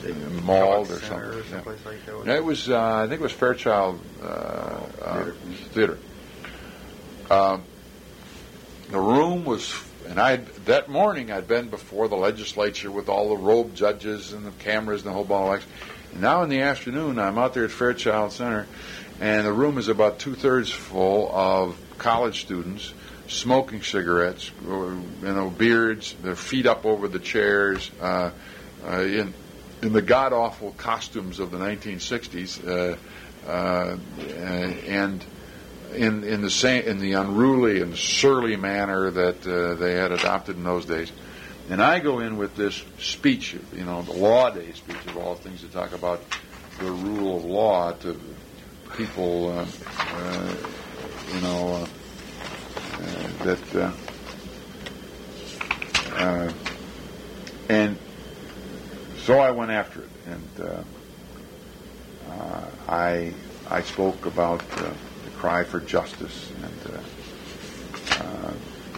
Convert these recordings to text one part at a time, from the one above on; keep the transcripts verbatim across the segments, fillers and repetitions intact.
mauled or something. Or someplace yeah. like that. No, it was, uh, I think it was Fairchild uh, uh, Theater. Uh, the room was, and I that morning I'd been before the legislature with all the robed judges and the cameras and the whole ball of wax. And now in the afternoon, I'm out there at Fairchild Center, and the room is about two-thirds full of college students smoking cigarettes, you know, beards, their feet up over the chairs, uh, uh, in in the god-awful costumes of the nineteen sixties, uh, uh, and in in the same in the unruly and surly manner that uh, they had adopted in those days. And I go in with this speech, you know, the Law Day speech of all things, to talk about the rule of law to people, uh, uh, you know, uh, uh, that, uh, uh, and so I went after it, and uh, uh, I I spoke about uh, the cry for justice, and uh, uh,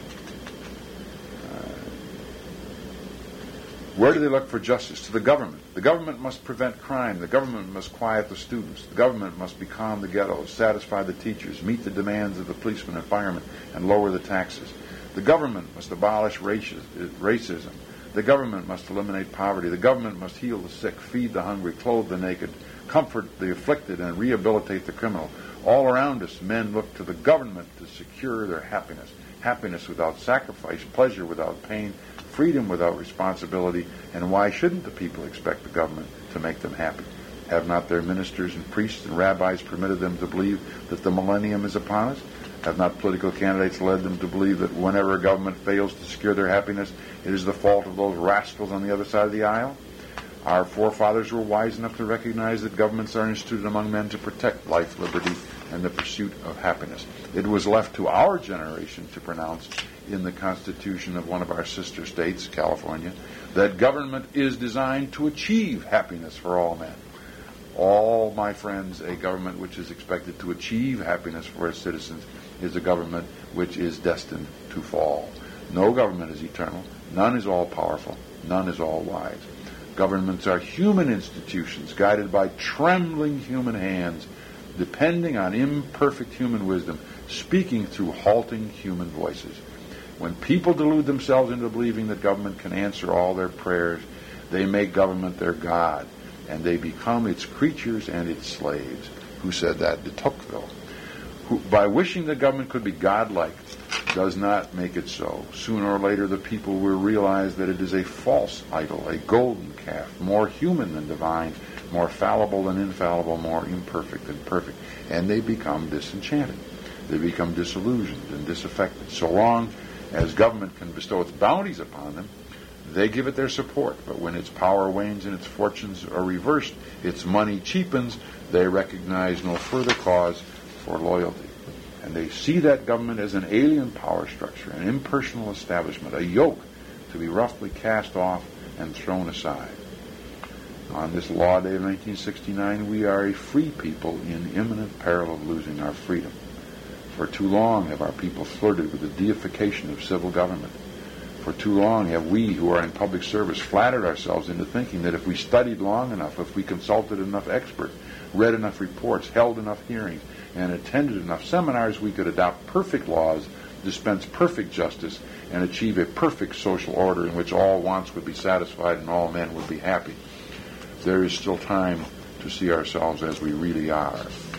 where do they look for justice? To the government. The government must prevent crime. The government must quiet the students. The government must becalm the ghettos, satisfy the teachers, meet the demands of the policemen and firemen, and lower the taxes. The government must abolish racism. The government must eliminate poverty. The government must heal the sick, feed the hungry, clothe the naked, comfort the afflicted, and rehabilitate the criminal. All around us, men look to the government to secure their happiness. Happiness without sacrifice, pleasure without pain, freedom without responsibility. And why shouldn't the people expect the government to make them happy? Have not their ministers and priests and rabbis permitted them to believe that the millennium is upon us? Have not political candidates led them to believe that whenever a government fails to secure their happiness, it is the fault of those rascals on the other side of the aisle? Our forefathers were wise enough to recognize that governments are instituted among men to protect life, liberty, and the pursuit of happiness. It was left to our generation to pronounce in the Constitution of one of our sister states, California, that government is designed to achieve happiness for all men. All, my friends, a government which is expected to achieve happiness for its citizens is a government which is destined to fall. No government is eternal. None is all-powerful. None is all-wise. Governments are human institutions guided by trembling human hands, depending on imperfect human wisdom, speaking through halting human voices. When people delude themselves into believing that government can answer all their prayers, they make government their god, and they become its creatures and its slaves. Who said that? De Tocqueville. Who, by wishing that government could be godlike, does not make it so. Sooner or later, the people will realize that it is a false idol, a golden calf, more human than divine, more fallible than infallible, more imperfect than perfect, and they become disenchanted. They become disillusioned and disaffected. So long as government can bestow its bounties upon them, they give it their support. But when its power wanes and its fortunes are reversed, its money cheapens, they recognize no further cause for loyalty. And they see that government as an alien power structure, an impersonal establishment, a yoke to be roughly cast off and thrown aside. On this law day of nineteen sixty-nine, we are a free people in imminent peril of losing our freedom. For too long have our people flirted with the deification of civil government. For too long have we, who are in public service, flattered ourselves into thinking that if we studied long enough, if we consulted enough experts, read enough reports, held enough hearings, and attended enough seminars, we could adopt perfect laws, dispense perfect justice, and achieve a perfect social order in which all wants would be satisfied and all men would be happy. There is still time to see ourselves as we really are.